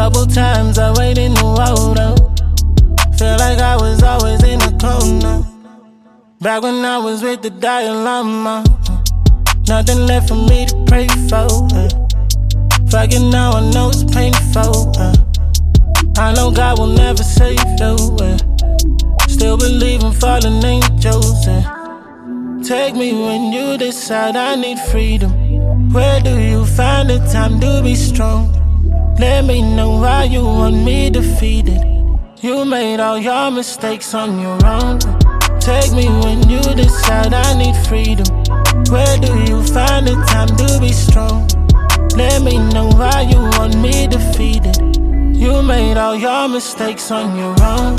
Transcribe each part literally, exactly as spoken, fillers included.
Couple times I waited in the water. Feel like I was always in the corner. Back when I was with the Dalai Lama. Nothing left for me to pray for. Uh. Fuck it now, I know it's painful. Uh. I know God will never save you. Uh. Still believe in fallen angels. Uh. Take me when you decide I need freedom. Where do you find the time to be strong? Let me know why you want me defeated. You made all your mistakes on your own. Take me when you decide I need freedom. Where do you find the time to be strong? Let me know why you want me defeated. You made all your mistakes on your own.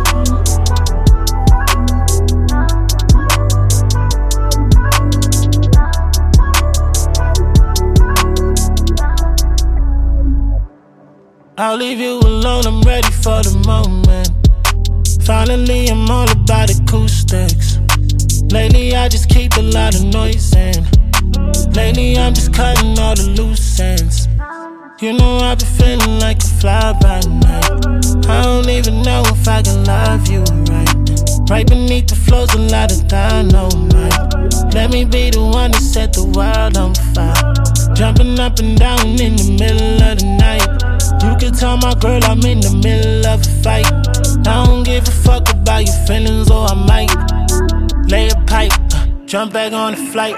I'll leave you alone, I'm ready for the moment. Finally, I'm all about acoustics. Lately, I just keep a lot of noise in. Lately, I'm just cutting all the loose ends. You know I've been feeling like a fly by night. I don't even know if I can love you right. Right beneath the floors, a lot of dynamite. Let me be the one to set the world on fire. Jumping up and down in the middle of the night. You can tell my girl I'm in the middle of a fight. I don't give a fuck about your feelings, or I might lay a pipe, uh, jump back on the flight.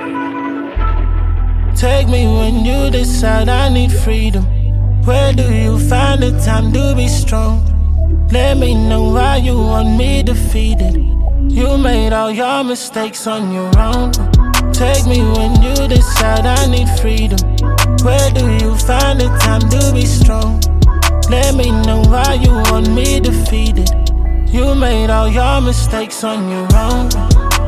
Take me when you decide I need freedom. Where do you find the time to be strong? Let me know why you want me defeated. You made all your mistakes on your own. Take me when you decide I need freedom. Where do you find the time to be strong? Let me know why you want me defeated. You made all your mistakes on your own.